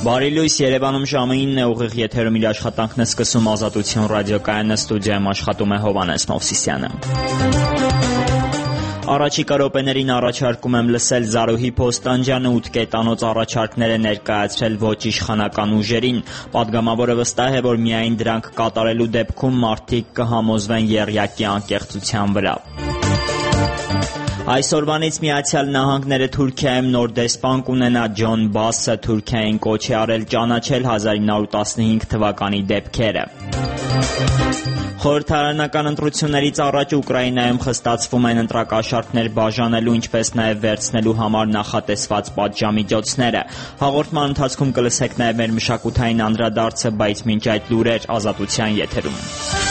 Բարի լույս, Երևանում ժամը 9 է, ուղիղ եթերում իր աշխատանքն է սկսում Ազատություն ռադիոկայանը, ստուդիայում աշխատում է Հովհաննես Մովսիսյանը։ Առաջիկա րոպեներին առաջարկում եմ լսել Զարուհի Փոստանջյանը 8 կետանոց առաջարկներ է ներկայացրել ոչ իշխանական ուժերին։ Պատգամավորը վստահ է, որ միայն դրանք կատարելու դեպքում մարդիկ կհամոզվեն եռյակի անկեղծության վրա։ Այսօրվանից Միացյալ Նահանգները Թուրքիայում նոր դեսպան կունենա։ Ջոն Բասը Թուրքիային կոչ է արել ճանաչել 1915 թվականի դեպքերը։ Խորհրդարանական ընտրություններից առաջ Ուկրաինայում խստացվում են ընտրակաշառքներ բաժանելու, ինչպես նաև վերցնելու համար նախատեսված պատժամիջոցները։ Հաղորդման ընթացքում կլսեք նաև մեր մշակութային անդրադարձը, բայց մինչ այդ լուրեր Ազատության եթերում։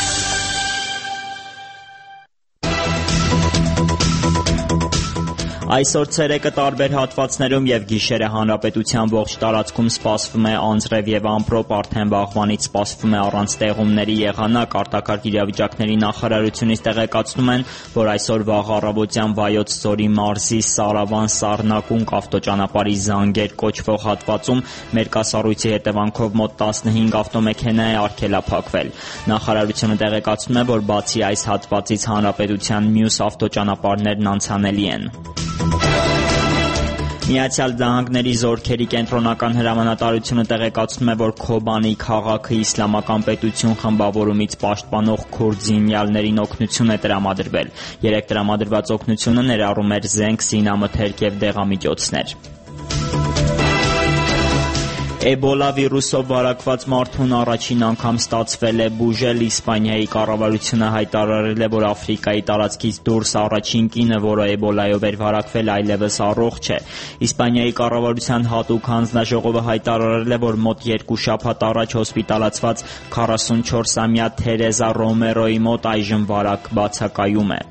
Այսօր ցերեկը տարբեր հատվածներում եւ գիշերը հանրապետության ողջ տարածքում սպասվում է անձրև եւ ամպրոպ, արդեն վաղվանից սպասվում է առանց տեղումների եղանակ։ Արտակարգ իրավիճակների նախարարությունից տեղեկացնում են, որ այսօր վաղ առավոտյան Վայոց ձորի մարզի Սարավան-Սառնակունք ավտոճանապարհի Զանգեր կոչվող հատվածում մերկասառույցի հետևանքով մոտ 15 ավտոմեքենա է արգելափակվել։ Նախարարությունը տեղեկացնում է, որ բացի այս հատվածից հանրապետության մյուս ավտոճանապարհներն անցանելի են։ Միացյալ Նահանգների զորքերի կենտրոնական հրամանատարությունը տեղեկացնում է, որ Քոբանի քաղաքը իսլամական պետություն խմբավորումից պաշտպանող քուրդ զինյալներին օգնություն է տրամադրվել։ Երեք տրամադրված օգնությունը ներառում էր զենք, զինամթերք եւ դեղամիջոցներ։ Էբոլա վիրուսով վարակված մարդուն առաջին անգամ ստացվել է բուժել։ Իսպանիայի կառավարությունը հայտարարել է, որ Աֆրիկայի տարածքից դուրս առաջին կինը, որը էբոլայով էր վարակվել, այլևս առողջ է։ Իսպանիայի կառավարության հատուկ հանձնաժողովը հայտարարել է, որ մոտ 2 շաբաթ առաջ հոսպիտալացված 44-ամյա Թերեզա Ռոմերոյի մոտ այժմ վարակ բացակայում է։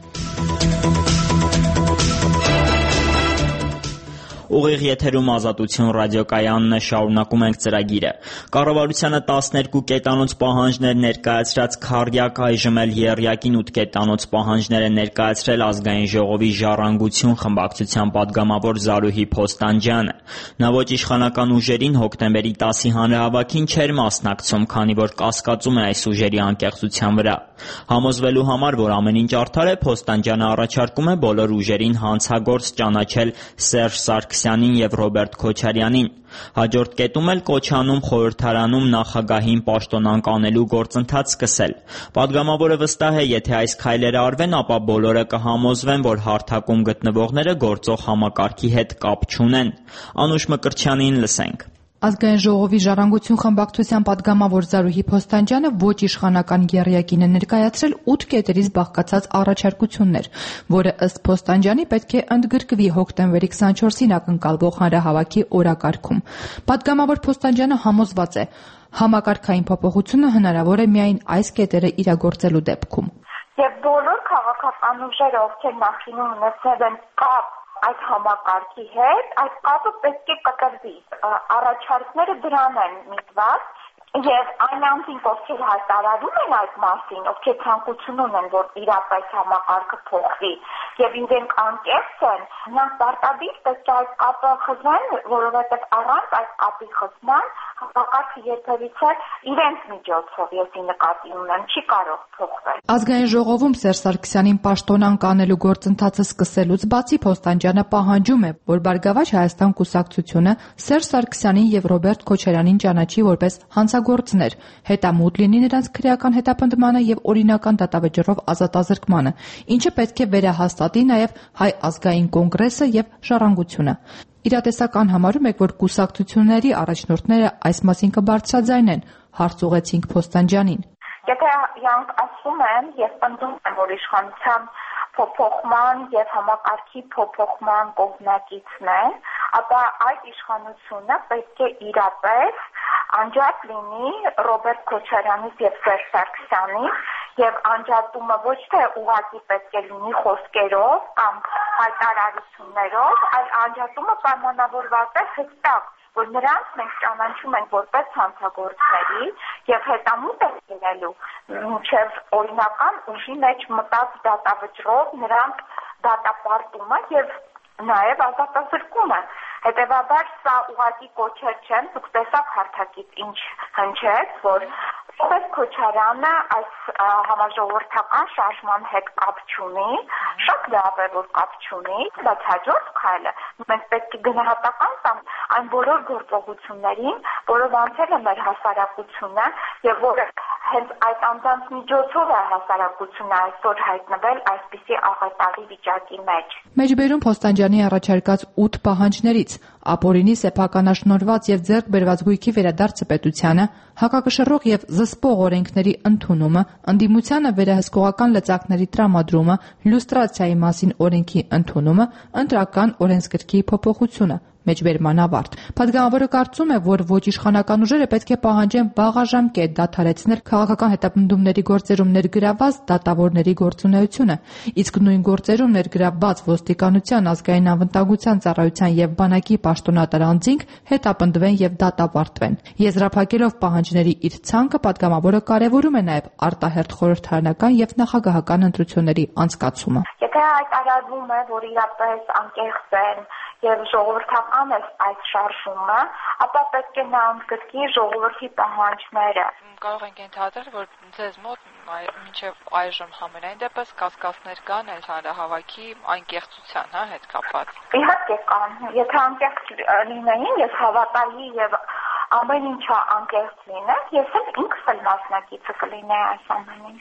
Ուղիղ եթերում Ազատություն ռադիոկայանն է, շարունակում ենք ծրագիրը։ Կառավարությանը 12 կետանոց պահանջներ ներկայացրած Քարյակ այժմ էլ եռյակին 8 կետանոց պահանջներ է ներկայացրել Ազգային ժողովի Ժառանգություն խմբակցության պատգամավոր Զարուհի Փոստանջյանը։ Նա ոչ իշխանական ուժերին հոկտեմբերի 10-ի հանրահավաքին չէր մասնակցում, քանի որ կասկածում է այս ուժերի անկեղծության վրա։ Համոզվելու համար, որ ամեն ինչ արդար է, Փոստանջյանը առաջարկում է բոլոր ուժերին հանցագործ ճանաչել Սերժ Սարգսյանին եւ Ռոբերտ Քոչարյանին։ Հաջորդ կետում էլ կոչանում խորհրդարանում նախագահին պաշտոնանկ անելու գործընթաց սկսել։ Պատգամավորը վստահ է, եթե այս քայլերը արվեն, ապա բոլորը կհամոզվեն, որ հարթակում գտնվողները գործող համակարգի հետ կապ չունեն։ Անուշ Մկրտչյանին լսենք։ Ազգային ժողովի Ժառանգություն խմբակցության պատգամավոր Զարուհի Փոստանջյանը ոչ իշխանական եռյակին է ներկայացրել 8 կետերից բաղկացած առաջարկություններ, որը ըստ Փոստանջյանի պետք է ընդգրկվի հոկտեմբերի 24-ին ակնկալվող հանրահավաքի օրակարգում։ Պատգամավոր Փոստանջյանը համոզված է, համակարգային փոփոխությունը հնարավոր է միայն այս կետերը իրագործելու դեպքում։ Եվ բոլոր քաղաքական ուժերը, ովքեր նախկինում ունեցել են կապ այդ համակարգի հետ, այդ կապը պետք է կտրվի։ Առաջարկները դրան են միտված եւ այն անձինք, ովքեր հայտարարում են այդ մասին, ովքեր ցանկություն ունեն, որ իրապես համակարգը փոխվի եւ իրենք անկեղծ են, նրանք պարտադիր պետք է այդ կապը խզեն, որովհետեւ առանց այդ կապի խզման համակարգը երբևիցե իրենց միջոցով, ես նկատի ունեմ, չի կարող փոխվել։ Ազգային ժողովում Սերժ Սարգսյանին պաշտոնանկ անելու գործընթացը սկսելուց բացի Փոստանջյանը պահանջում է, որ Բարգավաճ Հայաստան կուսակցությունը Սերժ Սարգսյանին եւ Ռոբերտ Քոչարյանին ճանաչի որպես հանցագործներ, հետամուտ լինի նրանց քրեական հետապնդմանը եւ օրինական դատավճռով ազատազրկմանը, ինչը պետք է վերահաստատի նաեւ Հայ ազգային կոնգրեսը եւ Ժառանգությունը։ Իրատեսական համարում եք, որ կուսակցությունների առաջնորդները այս մասին կբարձրաձայնեն, հարց ուղղեցինք Փոստանջյանին։ Եթե իրանք ասում են եւ պնդում են, որ իշխանության փոփոխման եւ համակարգի փոփոխման կողմնակիցն են, ապա այդ իշխանությունը պետք է իրապես անջատ լինի Ռոբերտ Քոչարյանից եւ Սերժ Սարգսյանից եւ անջատումը ոչ թե ուղղակի պետք է լինի խոսքերով կամ հայտարարություններով, այլ անջատումը պայմանավորված է հստակ, որ նրանց մենք ճանաչում ենք որպես հանցագործների եւ հետամուտ է լինելու մինչեւ օրինական ուժի մեջ մտած դատավճռով նրանց դատապարտումը եւ նաեւ ազատազրկումը։ Հետևաբար սա ուղղակի կոչեր չեն, դուք տեսաք հարթակից ինչ հնչեց, որ Ով Քոչարյանը այս համաժողովրդական շարժման հետ կապ չունի, շատ լավ է, որ կապ չունի, բայց հաջորդ քայլը մենք պետք է գնահատական տանք այն բոլոր գործողություններին, որով անցել է մեր հասարակությունը եւ որը հենց այդ անձանց միջոցով է հասարակությունը այսօր հայտնվել այսպիսի աղետալի վիճակի մեջ։ Մեջբերում Փոստանջյանի առաջարկած 8 պահանջներից ապօրինի սեփականաշնորհված եւ ձեռք բերված գույքի վերադարձը պետությանը, հակակշռող եւ զսպող օրենքների ընդունումը, ընդդիմությանը վերահսկողական լծակների տրամադրումը, լյուստրացիայի մասին օրենքի ընդունումը, ընտրական օրենսգրքի փոփոխությունը։ Մեջբերման ավարտ։ Պատգամավորը կարծում է, որ ոչ իշխանական ուժերը պետք է պահանջեն վաղաժամկետ դադարեցնել քաղաքական հետապնդումների գործերում ներգրավված դատավորների գործունեությունը, իսկ նույն գործերում ներգրավված ոստիկանության, ազգային անվտանգության ծառայության եւ բանակի պաշտոնատար անձինք հետապնդվեն եւ դատապարտվեն։ Եզրափակելով պահանջների իր ցանկը, պատգամավորը կարեւորում է նաեւ արտահերթ խորհրդարանական եւ նախագահական ընտրությունների անցկացումը։ Եթե այդ արարվում է, որ իրապես անկեղծ են եւ ժողովրդական է այս շարժումը, ապա պետք է նա ընդգրկի ժողովրդի պահանջները։ Կարող ենք ենթադրել, որ ձեզ մոտ մինչև այժմ համենայն դեպս կասկածներ կան այս հանրահավաքի անկեղծության հետ կապված։ Իհարկե կան, եթե անկեղծ լինեին, ես հավատալի եւ ամեն ինչը անկեղծ լիներ, ես էլ ինքս էլ մասնակիցը կլինեի այս ամենին։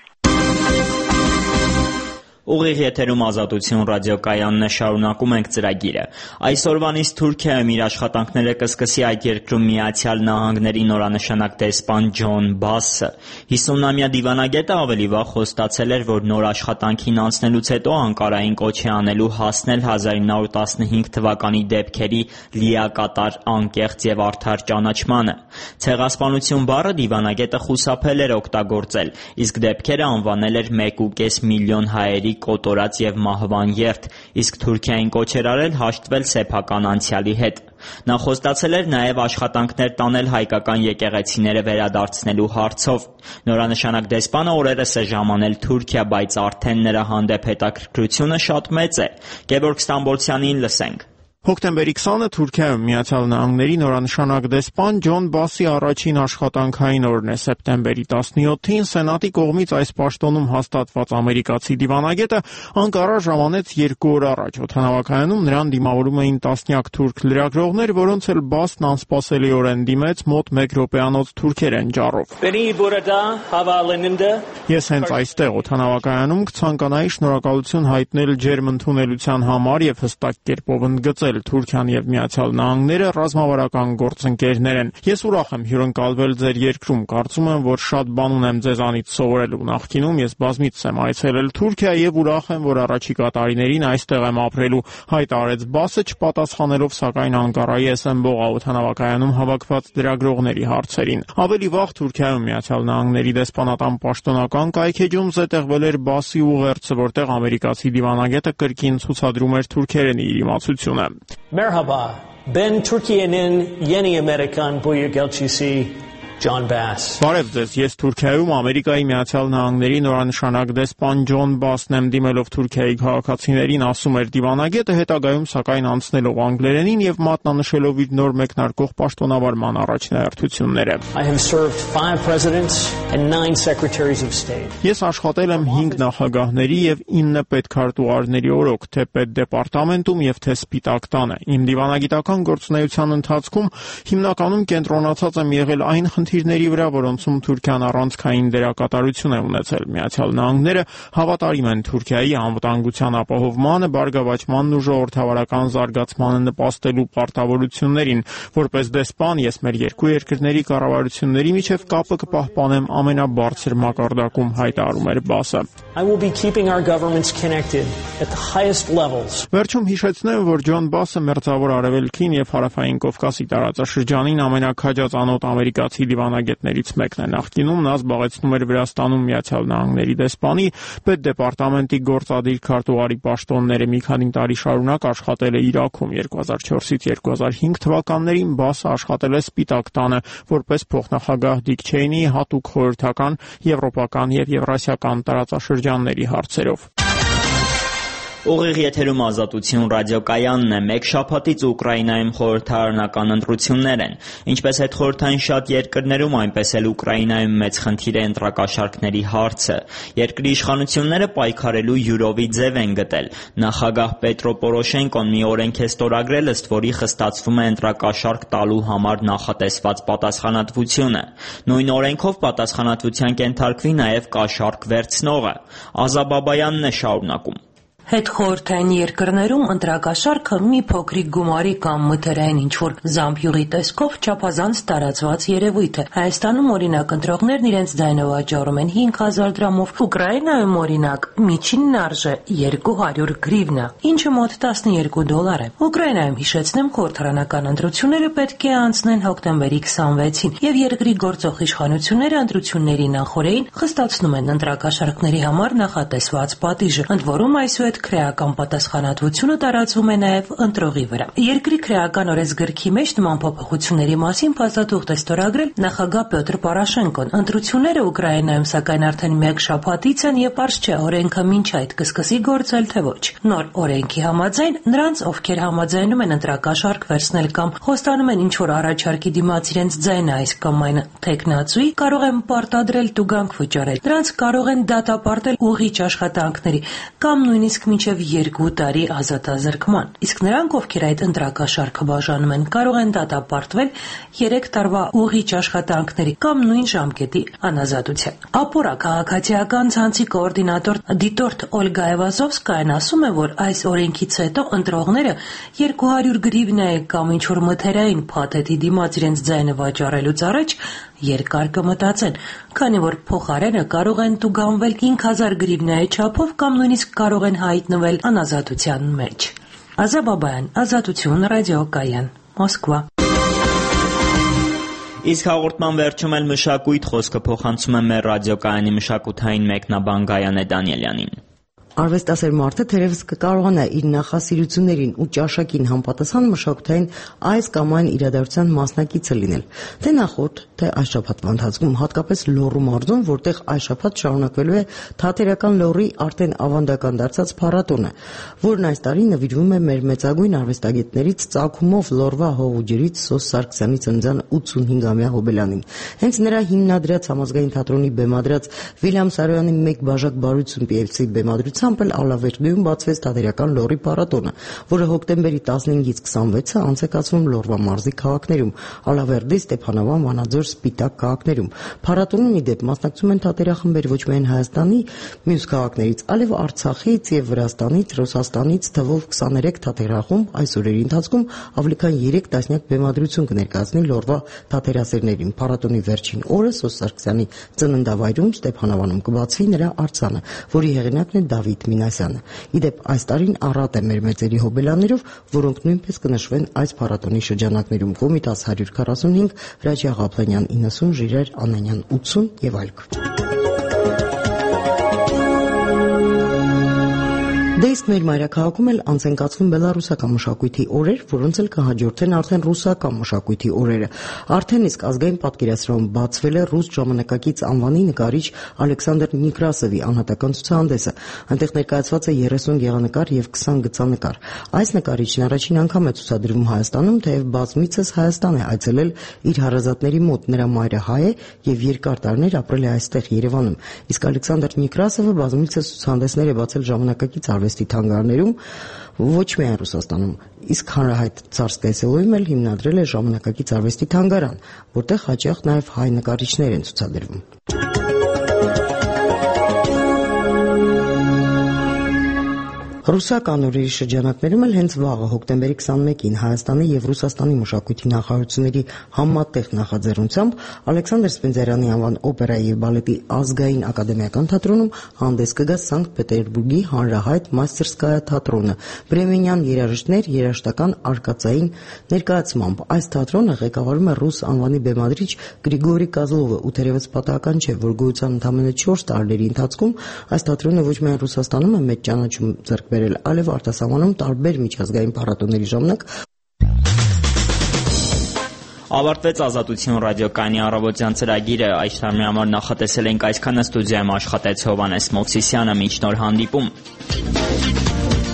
Ուղիղ եթերում Ազատություն ռադիոկայանն է, շարունակում ենք ծրագիրը։ Այսօրվանից Թուրքիայում իր աշխատանքները կսկսի այդ երկրում Միացյալ Նահանգների նորանշանակ դեսպան Ջոն Բասը։ 50-ամյա դիվանագետը ավելի վաղ խոստացել էր, որ նոր աշխատանքին անցնելուց հետո Անկարային կոչ է անելու հասնել 1915 թվականի դեպքերի լիակատար, անկեղծ եւ արդար ճանաչմանը։ Ցեղասպանություն բառը դիվանագետը խուսափել էր օգտագործել, իսկ դեպքերը անվանել էր 1.5 միլիոն հայերի կոտորած եւ մահվան երթ, իսկ Թուրքիային կոչ էր արել հաշտվել սեփական անցյալի հետ։ Նա խոստացել էր նաև աշխատանքներ տանել հայկական եկեղեցիները վերադարձնելու հարցով։ Նորանշանակ դեսպանը օրերս է ժամանել Թուրքիա, բայց արդեն նրա հանդեպ հետաքրքրությունը շատ մեծ է։ Գևորգ Ստամբոլցյանին լսենք։ Հոկտեմբերի 20-ը Թուրքիայում Միացյալ Նահանգների նորանշանակ դեսպան Ջոն Բասի առաջին աշխատանքային օրն է։ Սեպտեմբերի 17-ին Սենատի կողմից այս պաշտոնում հաստատված ամերիկացի դիվանագետը Անկարա ժամանեց 2 օր առաջ։ Օդանավակայանում նրան դիմավորում էին տասնյակ թուրք լրագրողներ, որոնց էլ Բասն անսպասելիորեն դիմեց մոտ 1 րոպեանոց թուրքերեն ջառով։ Ես հենց այստեղ օդանավակայանում կցանկանայի շնորհակալություն հայտնել ջերմ ընդունելության համար եւ հստակ կերպով ընդգծել Թուրքիան եւ Միացյալ Նահանգները ռազմավարական գործընկերներ են։ Ես ուրախ եմ հյուրընկալվել ձեր երկրում։ Կարծում եմ, որ շատ բան ունեմ ձեզանից սովորելու։ Նախկինում ես բազմիցս եմ այցելել Թուրքիա եւ ուրախ եմ, որ առաջիկա տարիներին այստեղ եմ ապրելու, հայտարարեց Բասը, չպատասխանելով սակայն Անկարայի SMBOղ օդանավակայանում հավաքված լրագրողների հարցերին։ Ավելի վաղ Թուրքիայում Միացյալ Նահանգների դեսպանատան պաշտոնական կայքեջում զետեղվել էր Բասի ուղերձը, որտեղ ամերիկացի դիվանագետը կրկին ցուցադրում էր թուրքերենի իր իմացությունը։ Merhaba, ben Türkiye'nin yeni Amerikan Büyükelçisi John Bass. Բարև ձեզ, ես Թուրքիայում Ամերիկայի Միացյալ Նահանգների նորանշանակ դեսպան Ջոն Բասն եմ, դիմելով Թուրքիայի քաղաքացիներին, ասում էր դիվանագետը, հետագայում սակայն անցնելով անգլերենին եւ մատնանշելով իր նոր մեկնարկող պաշտոնավարման առաջնահերթությունները։ I have served 5 presidents and 9 secretaries of state. Ես աշխատել եմ 5 նախագահների եւ 9 պետքարտուղարների օրոք, թե պետդեպարտամենտում եւ թե Սպիտակ տանը։ Իմ դիվանագիտական գործունեության ընթացքում հիմնականում կենտրոնացած եմ եղել այն խնդիրների վրա, որոնցում Թուրքիան առանցքային դերակատարություն է ունեցել։ Միացյալ Նահանգները հավատարիմ են Թուրքիայի անվտանգության ապահովմանը, բարգավաճմանն ու ժողովրդավարական զարգացմանը նպաստելու պարտավորություններին։ Որպես դեսպան ես մեր երկու երկրների կառավարությունների միջև կապը կպահպանեմ ամենաբարձր մակարդակում, հայտարարում էր Բասը։ I will be keeping our governments connected at the highest levels. Վերջում հիշեցնեմ, որ Ջոն Բասը մերձավոր արևելքին եւ հարավային Կովկասի տարածաշրջանին ամենաքաջածանոթ ամերիկացի դիվանագետներից մեկն է։ Նախկինում նա զբաղեցնում էր Վրաստանում Միացյալ Նահանգների դեսպանի, պետդեպարտամենտի գործադիր քարտուղարի պաշտոնները։ Մի քանի տարի շարունակ աշխատել է Իրաքում։ 2004-ից 2005 թվականներին Բասը աշխատել է Սպիտակ տանը որպես փոխնախագահ Դիկ Չեյնիի հատուկ խորհրդական, եվրոպական եւ եվրասիական տարածաշրջանների հարցերով։ Ուղիղ եթերում Ազատություն ռադիոկայանն է։ Մեկ շաբաթից Ուկրաինայում խորհրդարանական ընտրություններ են։ Ինչպես հետխորհրդային շատ երկրներում, այնպես էլ Ուկրաինայում մեծ խնդիր է ընտրակաշառքների հարցը։ Երկրի իշխանությունները պայքարելու յուրովի ձև են գտել։ Նախագահ Պետրո Պորոշենկոն մի օրենք է ստորագրել, ըստ որի խստացվում է ընտրակաշառք տալու համար նախատեսված պատասխանատվությունը։ Նույն օրենքով պատասխանատվության կենթարկվի նաև կաշառք վերցնողը։ Ազա Բաբայանն է շարունակում։ Հետխորհրդային երկրներում ընտրակաշառքը մի փոքրիկ գումարի կամ մթերային ինչ-որ զամբյուղի տեսքով չափազանց տարածված երևույթ է։ Հայաստանում օրինակ ընտրողներն իրենց ձայնը վաճառում են 5000 դրամով, Ուկրաինայում օրինակ միջինն արժե 200 գրիվնա, ինչը մոտ $12 է։ Ուկրաինայում, հիշեցնեմ, խորհրդարանական ընտրությունները պետք է անցնեն հոկտեմբերի 26-ին, եւ երկրի գործող իշխանությունները ընտրությունների նախօրեին խստացնում են ընտրակաշառքների համար նախատեսված պատիժը, ընդ որում այսուհետ քրեական պատասխանատվությունը տարածվում է նաև ընտրողի վրա։ Երկրի քրեական օրենսգրքի մեջ նման փոփոխությունների մասին փաստաթուղթ է ստորագրել նախագահ Պետր Պորոշենկոն։ Ընտրությունները Ուկրաինայում սակայն արդեն մեկ շաբաթից են եւ պարզ չէ օրենքը մինչ այդ կսկսի գործել թե ոչ։ Նոր օրենքի համաձայն նրանց, ովքեր համաձայնում են ընտրակաշառք վերցնել կամ խոստանում են ինչ-որ առաջարկի դիմաց իրենց ձայնը այս կամ այն թեկնածուի, կարող են պարտադրել տուգանք վճարել։ Նրանց կարող են դատապարտել ուղիղ աշխատանքների կամ նույնիսկ մինչև 2 տարի ազատազրկման։ Իսկ նրանք, ովքեր այդ ընտրակաշառքը բաժանում են, կարող են դատապարտվել 3 տարվա ուղիղ աշխատանքների կամ նույն ժամկետի անազատության։ Ապորա քաղաքացիական ցանցի կոորդինատոր դիտորդ Օլգա Էվազովսկայան ասում է, որ այս օրենքից հետո ընտրողները 200 գրիվնայի կամ ինչ-որ մթերային փաթեթի դիմաց իրենց ձայնը վաճառելուց առաջ երկար կմտածեն, քանի որ փոխարենը կարող են տուգանվել 5000 գրիվնայի չափով կամ նույնիսկ կարող են հայտնվել անազատության մեջ։ Ազա Բաբայան, Ազատություն ռադիոկայան, Մոսկվա։ Իսկ հաղորդման վերջում էլ մշակույթ խոսքը փոխանցում է մեր ռադիոկայանի մշակութային մեկնաբան Գայանե Դանիելյանին։ Արվեստասեր մարդը թերևս կկարողանա իր նախասիրություններին ու ճաշակին համապատասխան մշակութային այս կամ այն իրադարձության մասնակիցը լինել։ Թե նախորդ, թե այս շաբաթվա ընթացքում, հատկապես Լոռու մարզում, որտեղ այս շաբաթ շարունակվելու է Թատերական Լոռի արդեն ավանդական դարձած փառատոնը, որն այս տարի նվիրվում է մեր մեծագույն արվեստագետներից ծագումով Լոռվա հող ու ջրից Սոս Սարգսյանի ծննդյան 85-ամյա հոբելյանին։ Հենց նրա հիմնադրած համազգային թատրոնի բեմադրած Վիլյամ Սարոյանի մեկ բաժակ բարություն պիեսի բեմադրության Ալավերդիում բացվեց Թատերական Լոռի փառատոնը, որը հոկտեմբերի 15-ից 26-ը անց է կացվում Լոռվա մարզի քաղաքներում՝ Ալավերդի, Ստեփանավան, Վանաձոր, Սպիտակ քաղաքներում։ Փառատոնին ի դեպ մասնակցում են թատերախմբեր ոչ միայն Հայաստանի մյուս քաղաքներից, այլև Արցախից եւ Վրաստանից, Ռուսաստանից թվով 23 թատերախումբ այս օրերի ընթացքում ավելի քան 3 տասնյակ բեմադրություն կներկայացնի Լոռվա թատերասերներին։ Փառատոնի վերջին օրը Սոս Սարգսյանի ծննդավայրում Ստեփանավանում կբացվի նրա արձանը, որի հեղինակն է Դավիթ Մինասյանը։ Ի դեպ, այս տարին առատ է մեր մեծերի հոբելյաններով, որոնք նույնպես կնշվեն այս փառատոնի շրջանակներում՝ Կոմիտաս 145, Հրաչյա Ղափլանյան 90, Ժիրայր Անանյան 80 եւ այլք։ Դե իսկ մեր մայրաքաղաքում էլ անց են կացվում բելառուսական մշակույթի օրեր, որոնց էլ կհաջորդեն արդեն ռուսական մշակույթի օրերը։ Արդեն իսկ ազգային պատկերասրահում բացվել է ռուս ժամանակակից անվանի նկարիչ Ալեքսանդր Նիկրասովի անհատական ցուցահանդեսը։ Այնտեղ ներկայացված է 30 գեղանկար եւ 20 գծանկար։ Այս նկարիչն առաջին անգամ է ցուցադրվում Հայաստանում, թեև բազմիցս Հայաստան է այցելել իր հարազատների մոտ։ Նրա մայրը հայ է եւ երկար տարիներ ապրել է այստեղ Երևանում։ Իսկ Ալեքսանդր Նիկրասովը բազմիցս ցուցահանդեսներ է բացել ժամանակակից արվեստի թանգարաններում, ոչ միայն Ռուսաստանում, իսկ հանրահայտ Ցարսկայ Սելոյում էլ հիմնադրել է ժամանակակից արվեստի թանգարան, որտեղ հաճախ նաև հայ նկարիչներ են ցուցադրվում։ Ռուսական օրերի շրջանակներում էլ հենց վաղը հոկտեմբերի 21-ին Հայաստանի եւ Ռուսաստանի մշակույթի նախարարությունների համատեղ նախաձեռնությամբ Ալեքսանդր Սպենդիարյանի անվան օպերայի եւ բալետի ազգային ակադեմիական թատրոնում հանդես կգա Սանկտ Պետերբուրգի հանրահայտ Մաստերսկայա թատրոնը բրեմենյան երաժիշտներ երաժշտական արկածային ներկայացմամբ։ Այս թատրոնը ղեկավարում է ռուս անվանի բեմադրիչ Գրիգորի Կազլովը, ու թերևս պատահական չէ, որ գոյության ընդամենը 4 տարիների ընթացքում այս թատրոնը ոչ միայն Ռուսաստանում է մեծ ճանաչում ձեռք այլև արտասահմանում տարբեր միջազգային փառատոների ժամանակ։ Ավարտվեց Ազատություն ռադիոկայանի առավոտյան ծրագիրը։ Այս տարի համար նախատեսել ենք այսքանը։ Ստուդիայում աշխատեց Հովհաննես Մովսիսյանը։ Մինչ նոր հանդիպում։